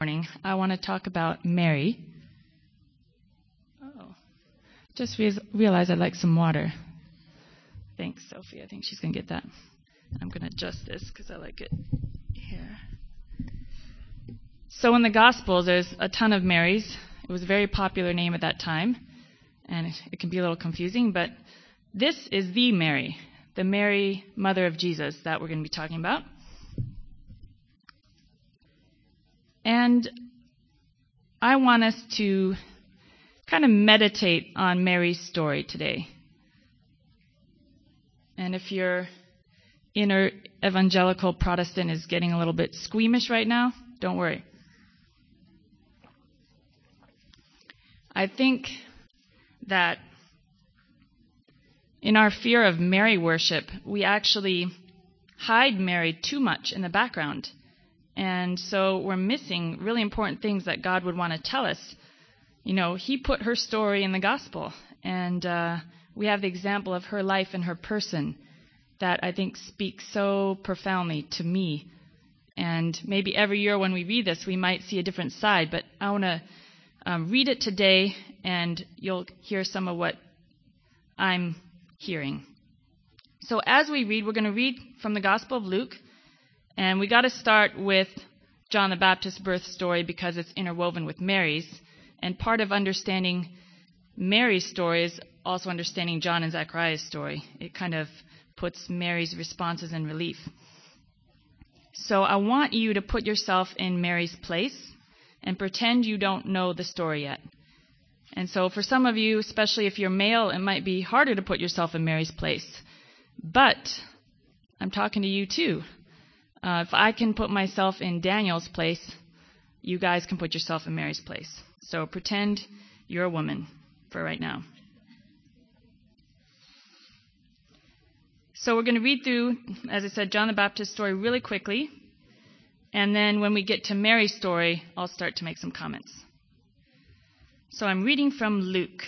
Morning. I want to talk about Mary. Just realized I'd like some water. Thanks, Sophie. I think she's going to get that. I'm going to adjust this because I like it here. So in the Gospels, there's a ton of Marys. It was a very popular name at that time, and it can be a little confusing, but this is the Mary, the Mary, mother of Jesus, that we're going to be talking about. And I want us to kind of meditate on Mary's story today. And if your inner evangelical Protestant is getting a little bit squeamish right now, don't worry. I think that in our fear of Mary worship, we actually hide Mary too much in the background. And so we're missing really important things that God would want to tell us. You know, He put her story in the gospel, and we have the example of her life and her person that I think speaks so profoundly to me. And maybe every year when we read this, we might see a different side, but I want to read it today, and you'll hear some of what I'm hearing. So as we read, we're going to read from the Gospel of Luke. And we got to start with John the Baptist's birth story because it's interwoven with Mary's. And part of understanding Mary's story is also understanding John and Zechariah's story. It kind of puts Mary's responses in relief. So I want you to put yourself in Mary's place and pretend you don't know the story yet. And so for some of you, especially if you're male, it might be harder to put yourself in Mary's place. But I'm talking to you too. If I can put myself in Daniel's place, you guys can put yourself in Mary's place. So pretend you're a woman for right now. So we're going to read through, as I said, John the Baptist's story really quickly. And then when we get to Mary's story, I'll start to make some comments. So I'm reading from Luke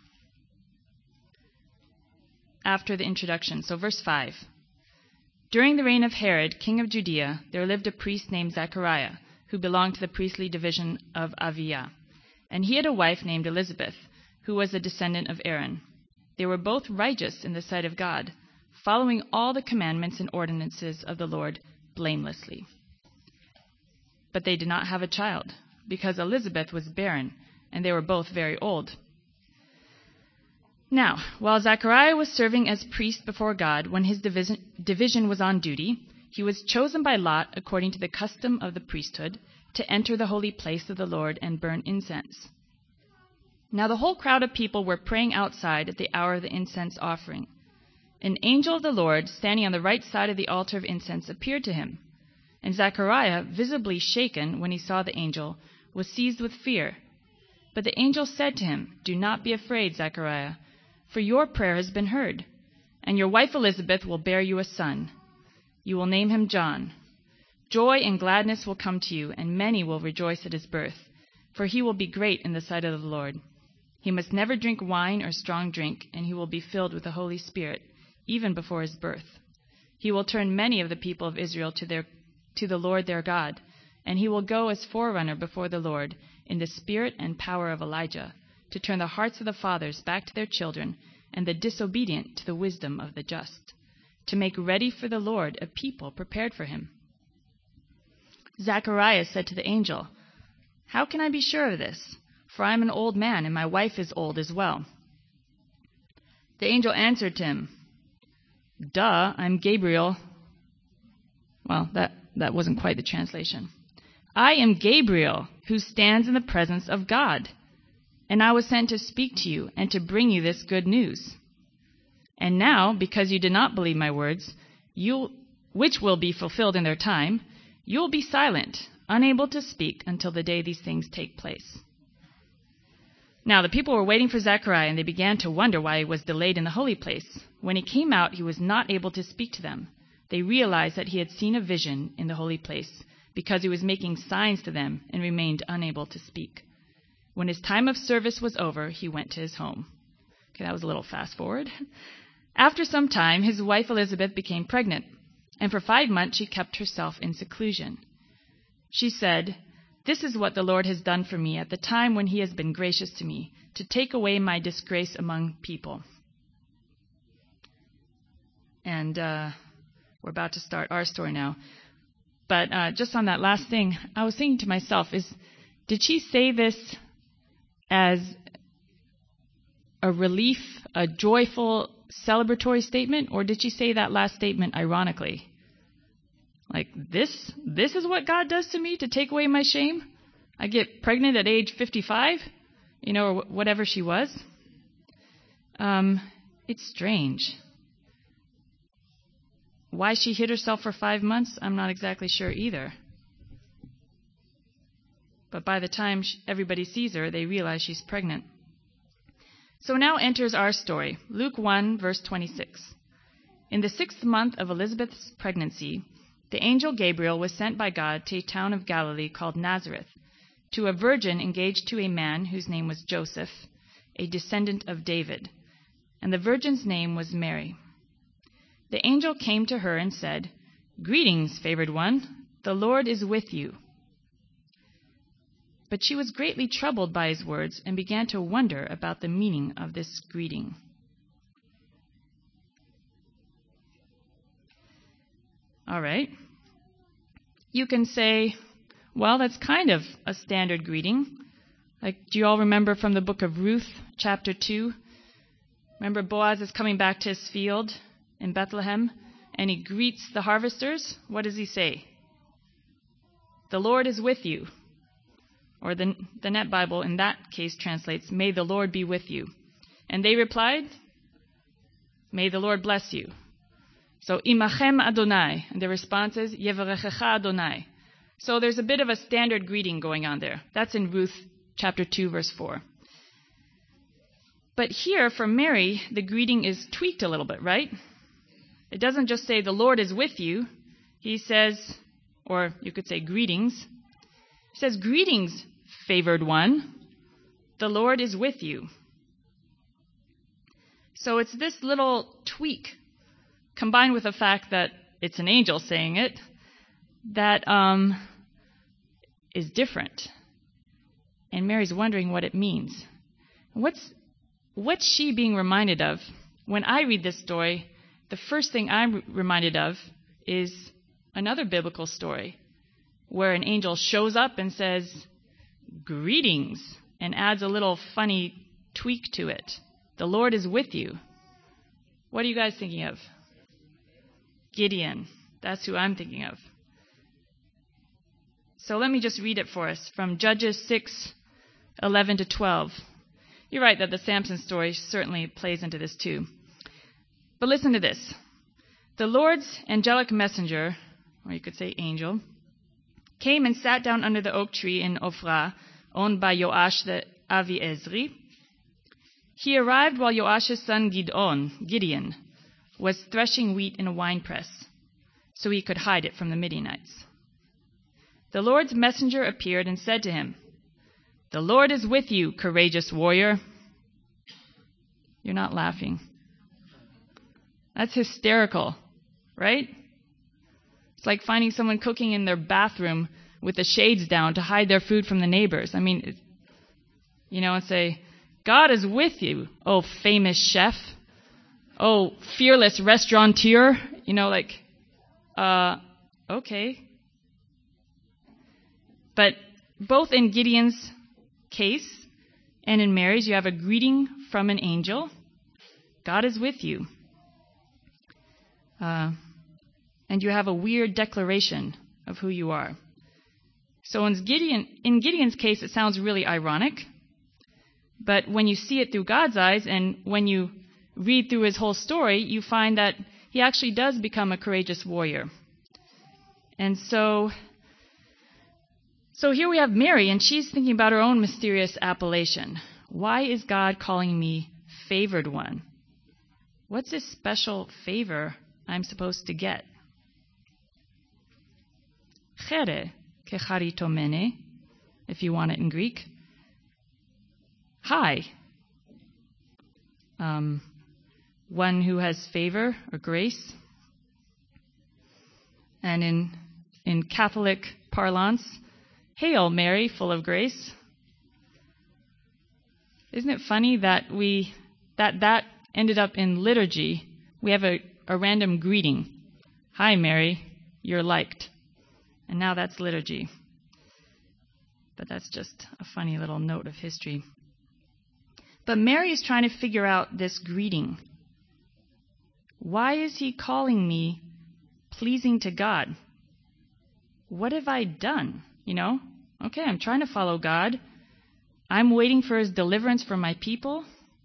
after the introduction. So verse 5. During the reign of Herod, king of Judea, there lived a priest named Zechariah, who belonged to the priestly division of Abijah. And he had a wife named Elizabeth, who was a descendant of Aaron. They were both righteous in the sight of God, following all the commandments and ordinances of the Lord blamelessly. But they did not have a child, because Elizabeth was barren, and they were both very old. Now, while Zechariah was serving as priest before God when his division was on duty, he was chosen by lot, according to the custom of the priesthood, to enter the holy place of the Lord and burn incense. Now the whole crowd of people were praying outside at the hour of the incense offering. An angel of the Lord, standing on the right side of the altar of incense, appeared to him. And Zechariah, visibly shaken when he saw the angel, was seized with fear. But the angel said to him, "Do not be afraid, Zechariah, for your prayer has been heard, and your wife Elizabeth will bear you a son. You will name him John. Joy and gladness will come to you, and many will rejoice at his birth, for he will be great in the sight of the Lord. He must never drink wine or strong drink, and he will be filled with the Holy Spirit, even before his birth. He will turn many of the people of Israel to the Lord their God, and he will go as forerunner before the Lord in the spirit and power of Elijah, to turn the hearts of the fathers back to their children, and the disobedient to the wisdom of the just, to make ready for the Lord a people prepared for him." Zechariah said to the angel, "How can I be sure of this? For I am an old man, and my wife is old as well." The angel answered to him, "Duh, I'm Gabriel." Well, that wasn't quite the translation. "I am Gabriel, who stands in the presence of God. And I was sent to speak to you and to bring you this good news. And now, because you did not believe my words, which will be fulfilled in their time, you will be silent, unable to speak until the day these things take place." Now the people were waiting for Zechariah, and they began to wonder why he was delayed in the holy place. When he came out, he was not able to speak to them. They realized that he had seen a vision in the holy place, because he was making signs to them and remained unable to speak. When his time of service was over, he went to his home. Okay, that was a little fast forward. After some time, his wife Elizabeth became pregnant, and for 5 months she kept herself in seclusion. She said, This is what the Lord has done for me at the time when he has been gracious to me, to take away my disgrace among people. And we're about to start our story now. But just on that last thing, I was thinking to myself, did she say this as a relief, a joyful, celebratory statement, or did she say that last statement ironically? Like, this is what God does to me to take away my shame? I get pregnant at age 55, or whatever she was. It's strange. Why she hid herself for 5 months, I'm not exactly sure either. But by the time everybody sees her, they realize she's pregnant. So now enters our story, Luke 1, verse 26. In the 6th month of Elizabeth's pregnancy, the angel Gabriel was sent by God to a town of Galilee called Nazareth, to a virgin engaged to a man whose name was Joseph, a descendant of David, and the virgin's name was Mary. The angel came to her and said, "Greetings, favored one, the Lord is with you." But she was greatly troubled by his words and began to wonder about the meaning of this greeting. All right. You can say, well, that's kind of a standard greeting. Like, do you all remember from the book of Ruth, chapter 2? Remember Boaz is coming back to his field in Bethlehem, and he greets the harvesters. What does he say? "The Lord is with you." Or the Net Bible in that case translates, "May the Lord be with you." And they replied, "May the Lord bless you." So, "Imachem Adonai." And the response is, "Yevarechecha Adonai." So there's a bit of a standard greeting going on there. That's in Ruth chapter 2, verse 4. But here, for Mary, the greeting is tweaked a little bit, right? It doesn't just say, "The Lord is with you." He says, or you could say greetings. He says, "Greetings, favored one. The Lord is with you." So it's this little tweak, combined with the fact that it's an angel saying it, that is different. And Mary's wondering what it means. What's she being reminded of? When I read this story, the first thing I'm reminded of is another biblical story where an angel shows up and says, "Greetings," and adds a little funny tweak to it. "The Lord is with you." What are you guys thinking of? Gideon. That's who I'm thinking of. So let me just read it for us from Judges 6:11 to 12. You're right that the Samson story certainly plays into this too. But listen to this. The Lord's angelic messenger, or you could say angel, came and sat down under the oak tree in Ophrah, owned by Joash the Aviezri. He arrived while Joash's son Gideon, was threshing wheat in a winepress, so he could hide it from the Midianites. The Lord's messenger appeared and said to him, "The Lord is with you, courageous warrior." You're not laughing. That's hysterical, right? It's like finding someone cooking in their bathroom with the shades down to hide their food from the neighbors. I mean, and say, "God is with you, oh famous chef, oh fearless restaurateur." Okay. But both in Gideon's case and in Mary's, you have a greeting from an angel. God is with you. And you have a weird declaration of who you are. So in Gideon's case, it sounds really ironic. But when you see it through God's eyes, and when you read through his whole story, you find that he actually does become a courageous warrior. And so here we have Mary, and she's thinking about her own mysterious appellation. Why is God calling me favored one? What's this special favor I'm supposed to get? Chere kecharitomene, if you want it in Greek. Hi. One who has favor or grace. And in Catholic parlance, Hail, Mary, full of grace. Isn't it funny that that ended up in liturgy? We have a random greeting. Hi, Mary, you're liked. And now that's liturgy. But that's just a funny little note of history. But Mary is trying to figure out this greeting. Why is he calling me pleasing to God? What have I done? Okay, I'm trying to follow God. I'm waiting for his deliverance from my people.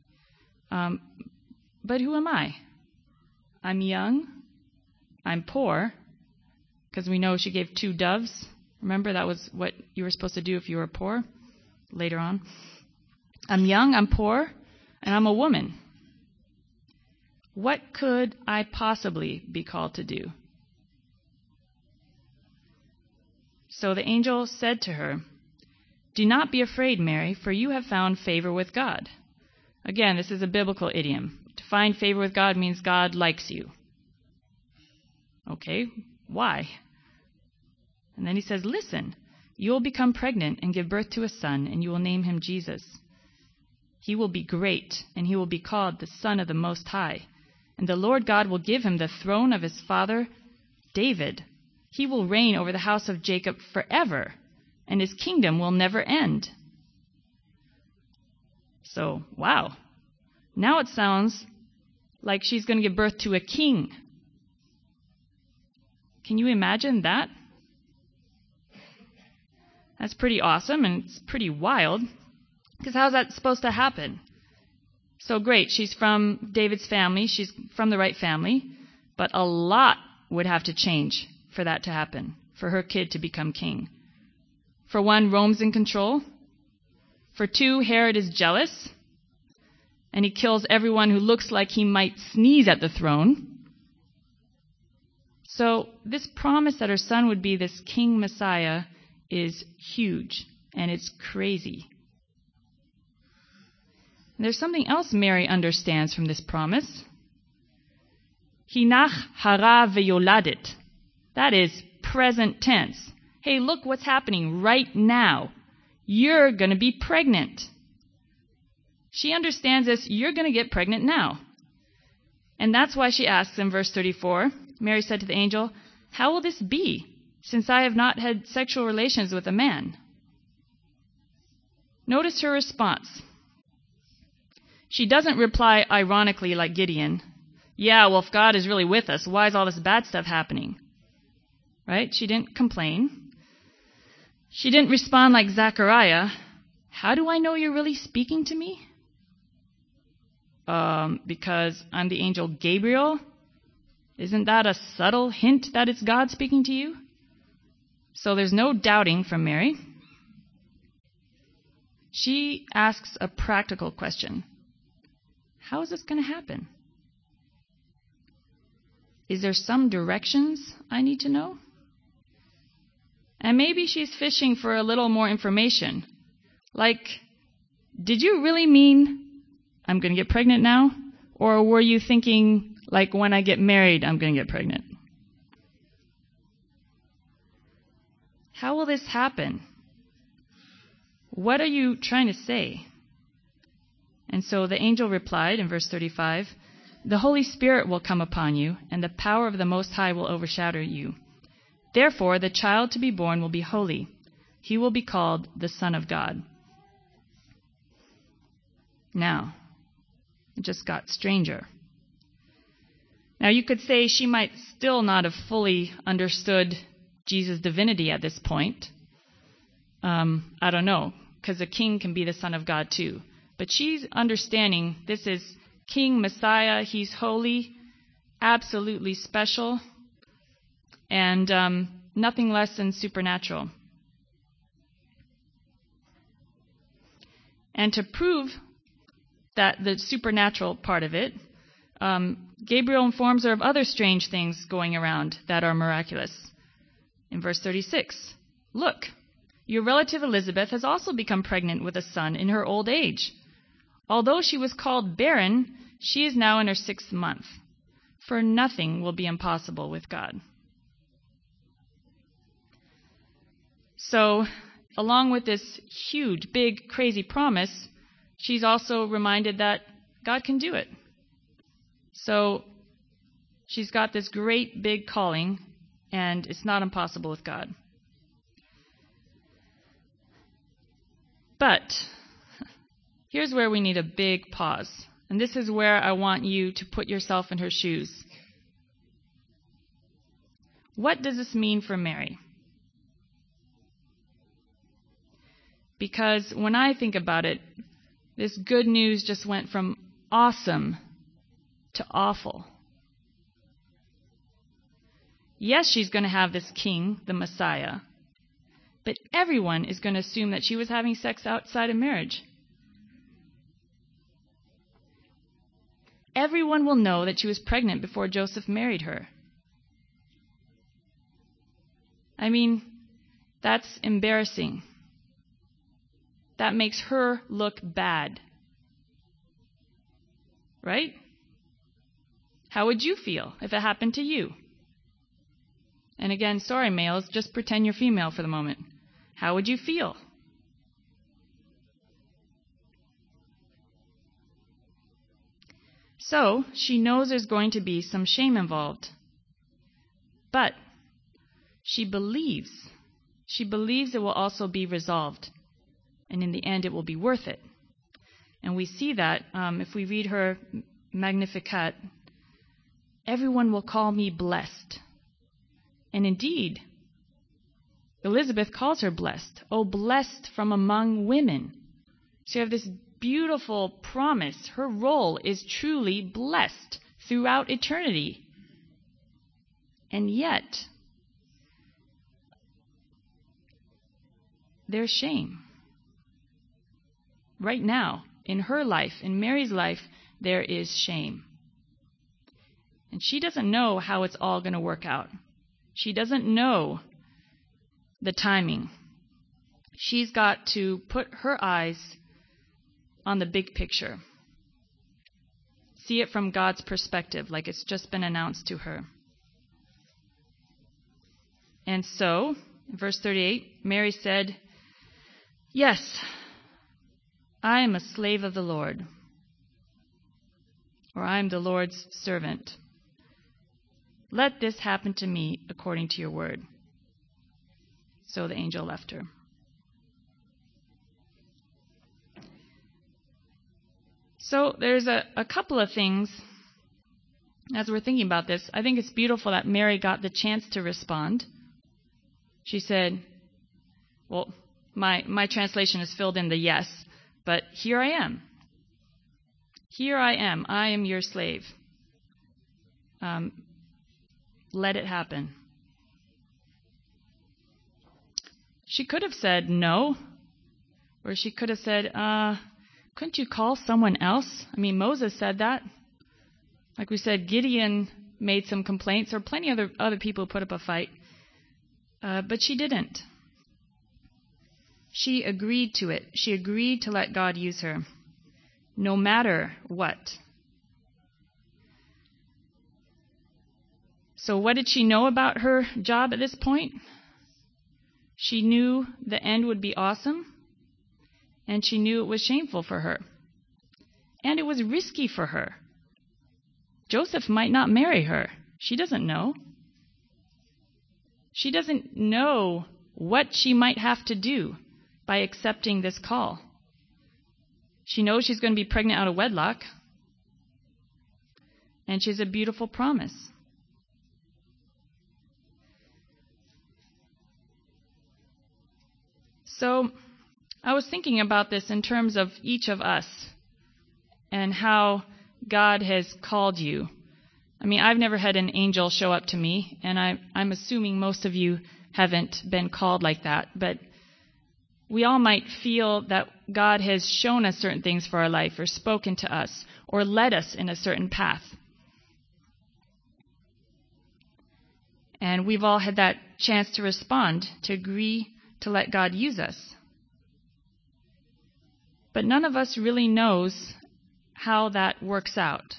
But who am I? I'm young. I'm poor. Because we know she gave 2 doves. Remember, that was what you were supposed to do if you were poor later on. I'm young, I'm poor, and I'm a woman. What could I possibly be called to do? So the angel said to her, "Do not be afraid, Mary, for you have found favor with God." Again, this is a biblical idiom. To find favor with God means God likes you. Okay, why? And then he says, "Listen, you will become pregnant and give birth to a son, and you will name him Jesus. He will be great, and he will be called the Son of the Most High. And the Lord God will give him the throne of his father David. He will reign over the house of Jacob forever, and his kingdom will never end." So, wow. Now it sounds like she's going to give birth to a king. Can you imagine that? That's pretty awesome, and it's pretty wild. Because how's that supposed to happen? So great, she's from David's family, she's from the right family, but a lot would have to change for that to happen, for her kid to become king. For one, Rome's in control. For 2, Herod is jealous, and he kills everyone who looks like he might sneeze at the throne. So this promise that her son would be this King Messiah is huge, and it's crazy. There's something else Mary understands from this promise. Hinach hara veyoladit. That is present tense. Hey, look what's happening right now. You're going to be pregnant. She understands this. You're going to get pregnant now. And that's why she asks in verse 34, Mary said to the angel, "How will this be, since I have not had sexual relations with a man?" Notice her response. She doesn't reply ironically like Gideon. Yeah, well, if God is really with us, why is all this bad stuff happening? Right? She didn't complain. She didn't respond like Zechariah. How do I know you're really speaking to me? Because I'm the angel Gabriel? Isn't that a subtle hint that it's God speaking to you? So there's no doubting from Mary. She asks a practical question. How is this going to happen? Is there some directions I need to know? And maybe she's fishing for a little more information. Like, did you really mean I'm going to get pregnant now? Or were you thinking, like, when I get married, I'm going to get pregnant? How will this happen? What are you trying to say? And so the angel replied in verse 35, "The Holy Spirit will come upon you, and the power of the Most High will overshadow you. Therefore, the child to be born will be holy. He will be called the Son of God." Now, it just got stranger. Now, you could say she might still not have fully understood Jesus' divinity at this point. I don't know, because a king can be the Son of God too. But she's understanding this is King Messiah. He's holy, absolutely special, and nothing less than supernatural. And to prove that the supernatural part of it, Gabriel informs her of other strange things going around that are miraculous. In verse 36, "Look, your relative Elizabeth has also become pregnant with a son in her old age. Although she was called barren, she is now in her 6th month, for nothing will be impossible with God." So along with this huge, big, crazy promise, she's also reminded that God can do it. So she's got this great big calling, and it's not impossible with God. But here's where we need a big pause. And this is where I want you to put yourself in her shoes. What does this mean for Mary? Because when I think about it, this good news just went from awesome to awful. Yes, she's going to have this king, the Messiah, but everyone is going to assume that she was having sex outside of marriage. Everyone will know that she was pregnant before Joseph married her. I mean, that's embarrassing. That makes her look bad. Right? How would you feel if it happened to you? And again, sorry, males, just pretend you're female for the moment. How would you feel? So, she knows there's going to be some shame involved. But she believes it will also be resolved. And in the end, it will be worth it. And we see that if we read her Magnificat, everyone will call me blessed. And indeed, Elizabeth calls her blessed. Oh, blessed from among women. So you have this beautiful promise. Her role is truly blessed throughout eternity. And yet, there's shame. Right now, in her life, in Mary's life, there is shame. And she doesn't know how it's all going to work out. She doesn't know the timing. She's got to put her eyes on the big picture. See it from God's perspective, like it's just been announced to her. And so, in verse 38, Mary said, "Yes, I am a slave of the Lord," or "I am the Lord's servant. Let this happen to me according to your word." So the angel left her. So there's a couple of things as we're thinking about this. I think it's beautiful that Mary got the chance to respond. She said, well, my translation is filled in the yes, but here I am. Here I am. I am your slave. Let it happen. She could have said no, or she could have said, couldn't you call someone else? I mean, Moses said that. Like we said, Gideon made some complaints, or plenty of other people put up a fight. But she didn't. She agreed to it. She agreed to let God use her, no matter what. So what did she know about her job at this point? She knew the end would be awesome, and she knew it was shameful for her. And it was risky for her. Joseph might not marry her. She doesn't know. She doesn't know what she might have to do by accepting this call. She knows she's going to be pregnant out of wedlock, and she has a beautiful promise. So I was thinking about this in terms of each of us and how God has called you. I mean, I've never had an angel show up to me, and I'm assuming most of you haven't been called like that, but we all might feel that God has shown us certain things for our life, or spoken to us, or led us in a certain path. And we've all had that chance to respond, to agree to let God use us. But none of us really knows how that works out.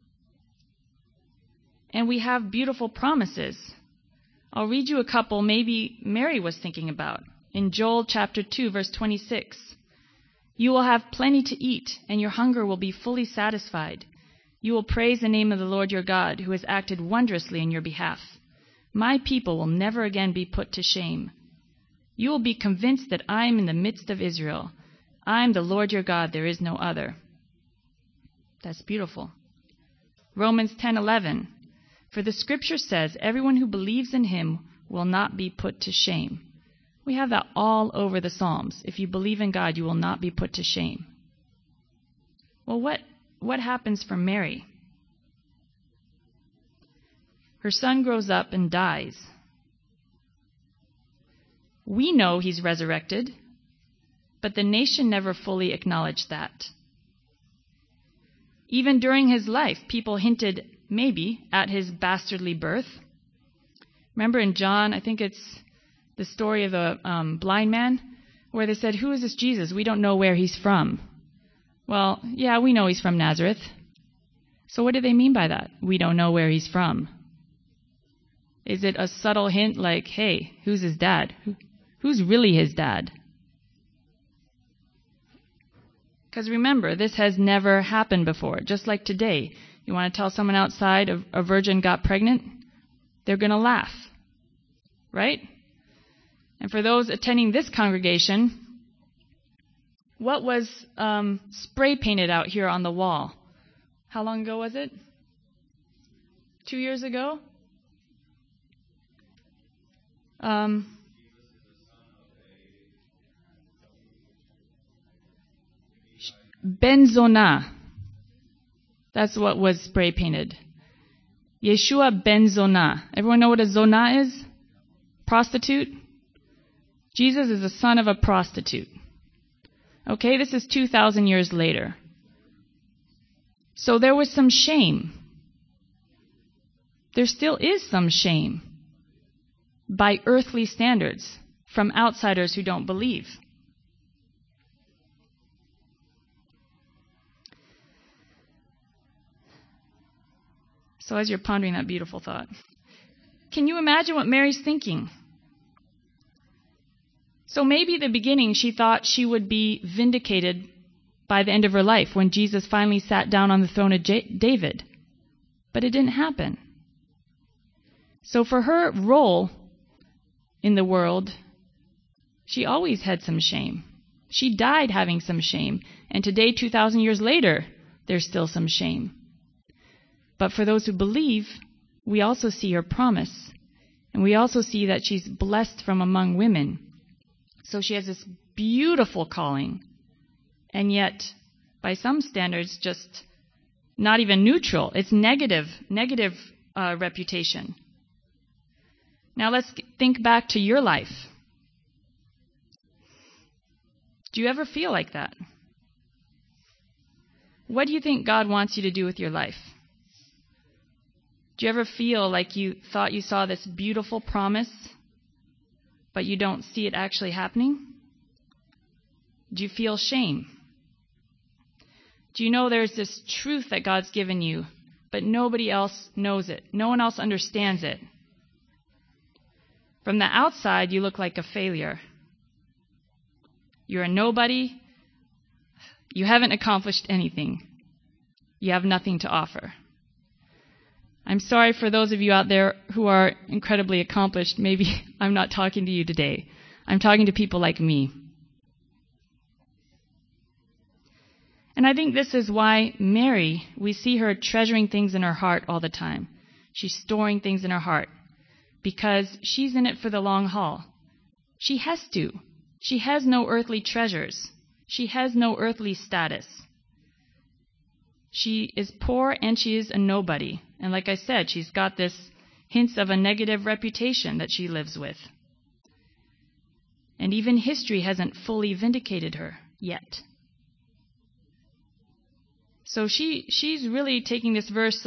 And we have beautiful promises. I'll read you a couple maybe Mary was thinking about In Joel chapter 2, verse 26, you will have plenty to eat, and your hunger will be fully satisfied. You will praise the name of the Lord your God, who has acted wondrously in your behalf. My people will never again be put to shame. You will be convinced that I am in the midst of Israel. I am the Lord your God, there is no other. That's beautiful. Romans 10:11. For the scripture says, everyone who believes in him will not be put to shame. We have that all over the Psalms. If you believe in God, you will not be put to shame. Well, what happens for Mary? Her son grows up and dies. We know he's resurrected, but the nation never fully acknowledged that. Even during his life, people hinted maybe at his bastardly birth. Remember in John, I think it's the story of the blind man, where they said, who is this Jesus? We don't know where he's from. Well, yeah, we know he's from Nazareth. So what do they mean by that? We don't know where he's from. Is it a subtle hint like, hey, who's his dad? Who's really his dad? Because remember, this has never happened before. Just like today, you want to tell someone outside a virgin got pregnant, they're going to laugh, right? And for those attending this congregation, what was spray painted out here on the wall? How long ago was it? 2 years ago? Ben Zonah. That's what was spray painted. Yeshua ben Zonah. Everyone know what a Zonah is? Prostitute? Jesus is the son of a prostitute. Okay, this is 2,000 years later. So there was some shame. There still is some shame by earthly standards from outsiders who don't believe. So as you're pondering that beautiful thought, can you imagine what Mary's thinking? So maybe at the beginning she thought she would be vindicated by the end of her life when Jesus finally sat down on the throne of David. But it didn't happen. So for her role in the world, she always had some shame. She died having some shame. And today, 2,000 years later, there's still some shame. But for those who believe, we also see her promise. And we also see that she's blessed from among women. So she has this beautiful calling. And yet, by some standards, just not even neutral. It's negative reputation. Now let's think back to your life. Do you ever feel like that? What do you think God wants you to do with your life? Do you ever feel like you thought you saw this beautiful promise, but you don't see it actually happening? Do you feel shame? Do you know there's this truth that God's given you, but nobody else knows it? No one else understands it. From the outside, you look like a failure. You're a nobody. You haven't accomplished anything. You have nothing to offer. I'm sorry for those of you out there who are incredibly accomplished. Maybe I'm not talking to you today. I'm talking to people like me. And I think this is why Mary, we see her treasuring things in her heart all the time. She's storing things in her heart because she's in it for the long haul. She has to. She has no earthly treasures. She has no earthly status. She is poor and she is a nobody. And like I said, she's got this hints of a negative reputation that she lives with. And even history hasn't fully vindicated her yet. So she's really taking this verse,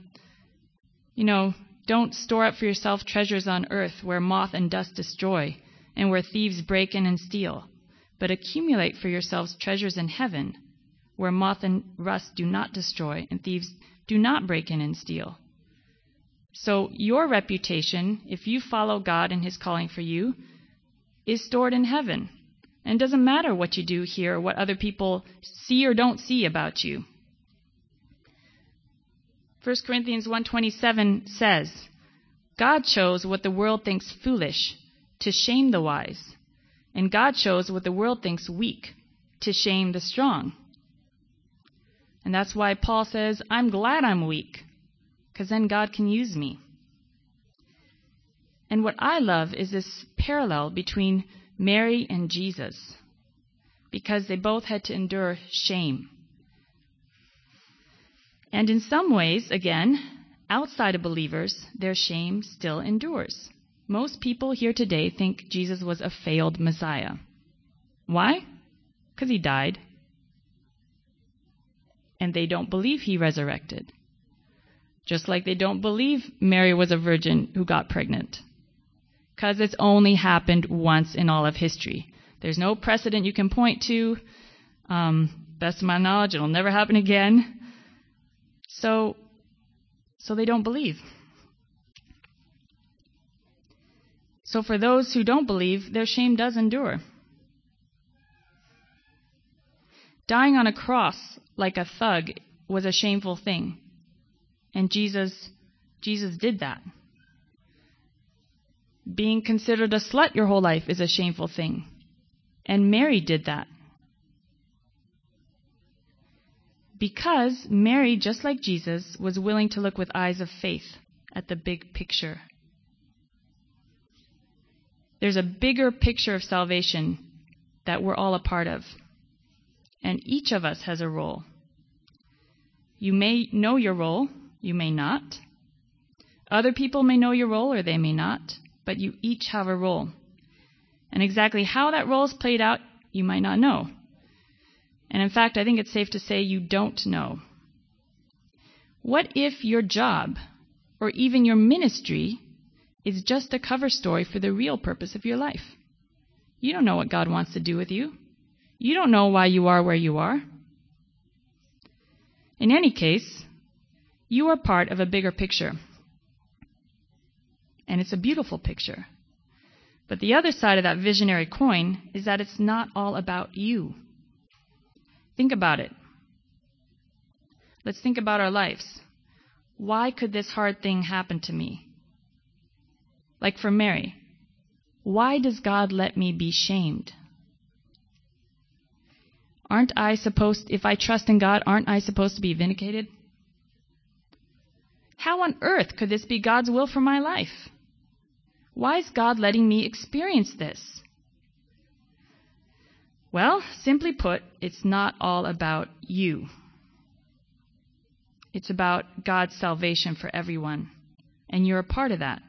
don't store up for yourself treasures on earth where moth and dust destroy and where thieves break in and steal, but accumulate for yourselves treasures in heaven where moth and rust do not destroy and thieves do not break in and steal. So your reputation, if you follow God and His calling for you, is stored in heaven. And it doesn't matter what you do here or what other people see or don't see about you. 1 Corinthians 1:27 says, God chose what the world thinks foolish to shame the wise, and God chose what the world thinks weak to shame the strong. And that's why Paul says, I'm glad I'm weak, because then God can use me. And what I love is this parallel between Mary and Jesus, because they both had to endure shame. And in some ways, again, outside of believers, their shame still endures. Most people here today think Jesus was a failed Messiah. Why? Because he died. And they don't believe he resurrected. Just like they don't believe Mary was a virgin who got pregnant. Because it's only happened once in all of history. There's no precedent you can point to. Best of my knowledge, it'll never happen again. So they don't believe. So for those who don't believe, their shame does endure. Dying on a cross like a thug was a shameful thing. And Jesus did that. Being considered a slut your whole life is a shameful thing. And Mary did that. Because Mary, just like Jesus, was willing to look with eyes of faith at the big picture. There's a bigger picture of salvation that we're all a part of. And each of us has a role. You may know your role, you may not. Other people may know your role or they may not, but you each have a role. And exactly how that role is played out, you might not know. And in fact, I think it's safe to say you don't know. What if your job, or even your ministry, is just a cover story for the real purpose of your life? You don't know what God wants to do with you. You don't know why you are where you are. In any case, you are part of a bigger picture. And it's a beautiful picture. But the other side of that visionary coin is that it's not all about you. Think about it. Let's think about our lives. Why could this hard thing happen to me? Like for Mary, why does God let me be shamed? Aren't I supposed, if I trust in God, aren't I supposed to be vindicated? How on earth could this be God's will for my life? Why is God letting me experience this? Well, simply put, it's not all about you. It's about God's salvation for everyone, and you're a part of that.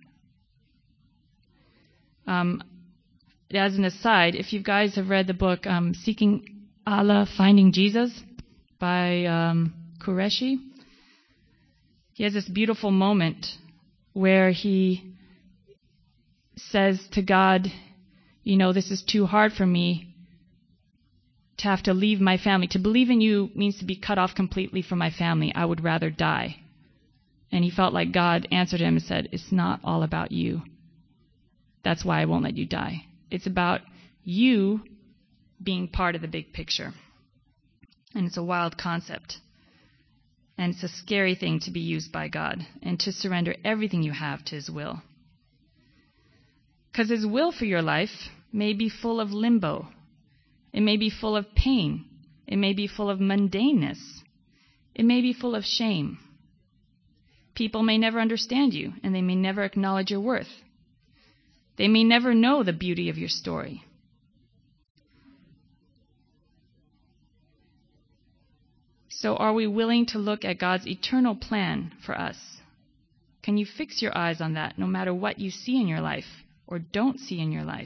As an aside, if you guys have read the book Seeking Allah, Finding Jesus by Qureshi, he has this beautiful moment where he says to God, you know, this is too hard for me to have to leave my family. To believe in you means to be cut off completely from my family. I would rather die. And he felt like God answered him and said, it's not all about you. That's why I won't let you die. It's about you being part of the big picture. And it's a wild concept. And it's a scary thing to be used by God and to surrender everything you have to his will. Because his will for your life may be full of limbo. It may be full of pain. It may be full of mundaneness. It may be full of shame. People may never understand you, and they may never acknowledge your worth. They may never know the beauty of your story. So are we willing to look at God's eternal plan for us? Can you fix your eyes on that no matter what you see in your life or don't see in your life?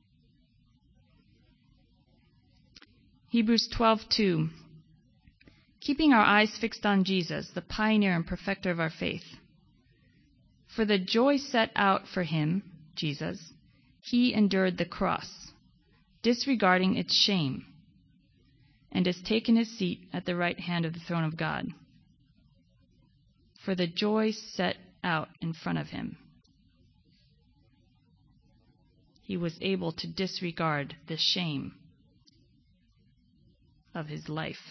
Hebrews 12:2. Keeping our eyes fixed on Jesus, the pioneer and perfecter of our faith. For the joy set out for him, Jesus, he endured the cross, disregarding its shame, and has taken his seat at the right hand of the throne of God. For the joy set out in front of him. he was able to disregard the shame of his life.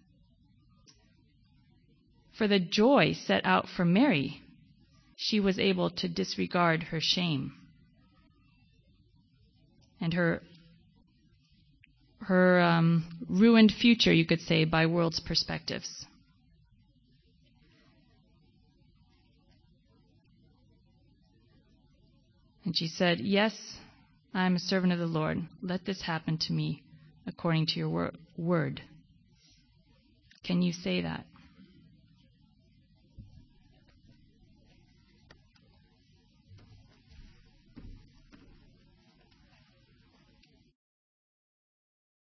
For the joy set out for Mary, she was able to disregard her shame and her ruined future, you could say, by world's perspectives. And she said, "Yes, I am a servant of the Lord. Let this happen to me according to your word." Can you say that?